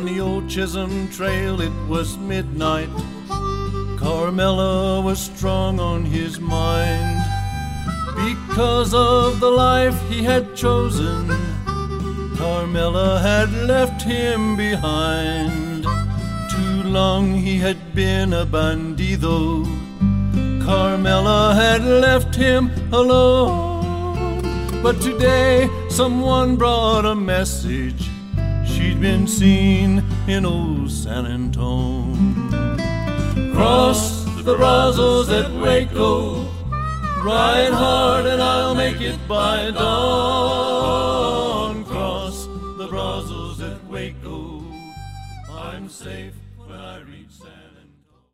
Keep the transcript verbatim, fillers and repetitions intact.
the old Chisholm Trail it was midnight. Carmela was strong on his mind. Because of the life he had chosen, Carmela had left him behind. Too long he had been a bandido. Carmela had left him alone. But today someone brought a message. She'd been seen in old San Antone. Cross the Brazos at Waco, ride hard and I'll make it by dawn. Cross the Brazos at Waco, I'm safe